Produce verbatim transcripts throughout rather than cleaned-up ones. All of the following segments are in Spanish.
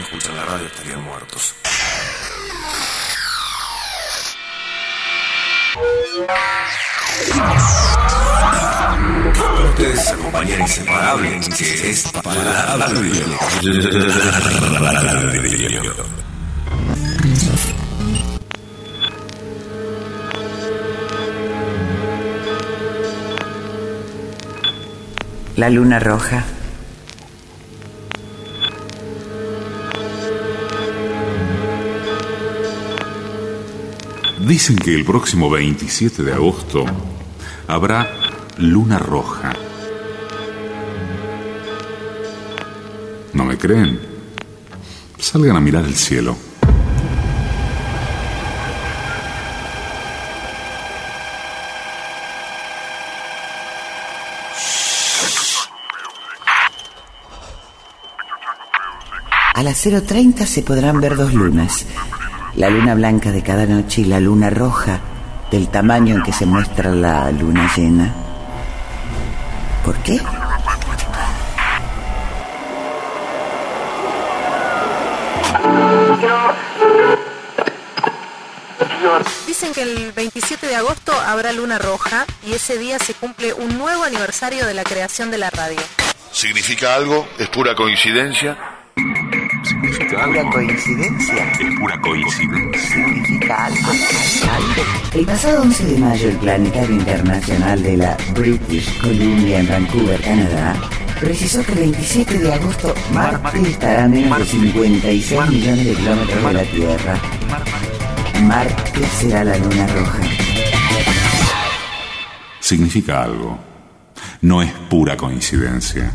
escuchan la radio estarían muertos. Para ustedes, esa compañera inseparable que es Palabra de Hielo. La luna roja. Dicen que el próximo veintisiete de agosto habrá luna roja. ¿No me creen? Salgan a mirar el cielo. A las cero treinta se podrán ver dos lunas. La luna blanca de cada noche y la luna roja del tamaño en que se muestra la luna llena. ¿Por qué? Dicen que el veintisiete de agosto habrá luna roja y ese día se cumple un nuevo aniversario de la creación de la radio. ¿Significa algo? ¿Es pura coincidencia? ¿Significa algo? ¿Pura coincidencia? Es pura coincidencia. ¿Significa algo? ¿Algo? El pasado once de mayo, el Planetario Internacional de la British Columbia en Vancouver, Canadá, precisó que el veintisiete de agosto Marte estará a menos de cincuenta y seis millones de kilómetros de la Tierra. Marte será la luna roja. Significa algo. No es pura coincidencia.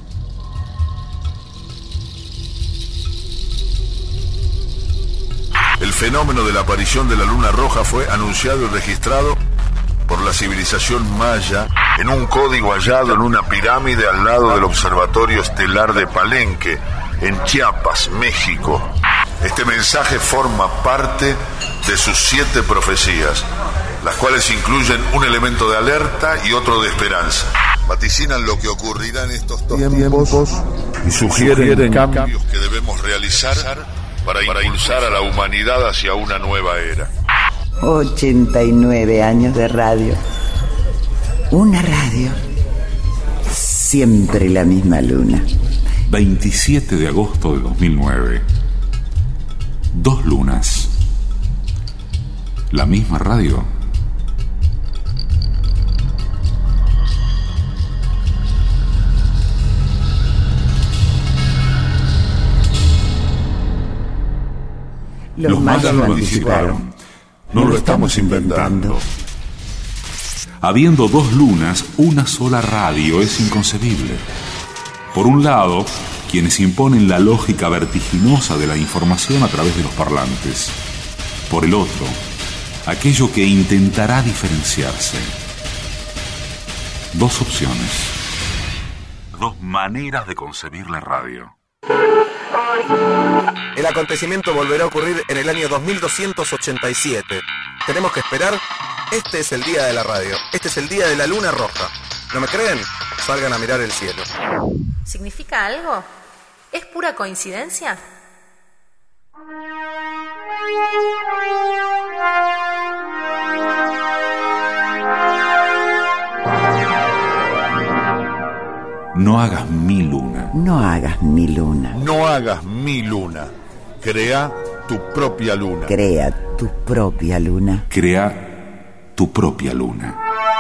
El fenómeno de la aparición de la luna roja fue anunciado y registrado por la civilización maya en un código hallado en una pirámide al lado del observatorio estelar de Palenque, en Chiapas, México. Este mensaje forma parte de sus siete profecías, las cuales incluyen un elemento de alerta y otro de esperanza. Vaticinan lo que ocurrirá en estos tiempos y sugieren cambios que debemos realizar para impulsar a la humanidad hacia una nueva era. ochenta y nueve años de radio. Una radio. Siempre la misma luna. veintisiete de agosto de dos mil nueve. Dos lunas. ¿La misma radio? Los, Los mayas lo anticiparon. No lo estamos inventando. Habiendo dos lunas, una sola radio es inconcebible. Por un lado, quienes imponen la lógica vertiginosa de la información a través de los parlantes. Por el otro, aquello que intentará diferenciarse. Dos opciones. Dos maneras de concebir la radio. El acontecimiento volverá a ocurrir en el año dos mil doscientos ochenta y siete. Tenemos que esperar. Este es el día de la radio. Este es el día de la luna roja. ¿No me creen? Salgan a mirar el cielo. ¿Significa algo? ¿Es pura coincidencia? No hagas mi luna. No hagas mi luna. No hagas mi luna. Crea tu propia luna. Crea tu propia luna. Crea tu propia luna.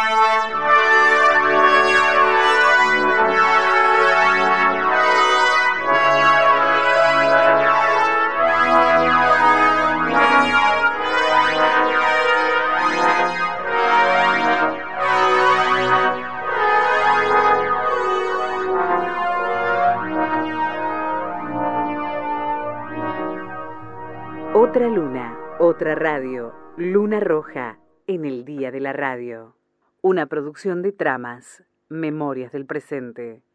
Otra luna, otra radio, Luna Roja, en el Día de la Radio. Una producción de Tramas, Memorias del Presente.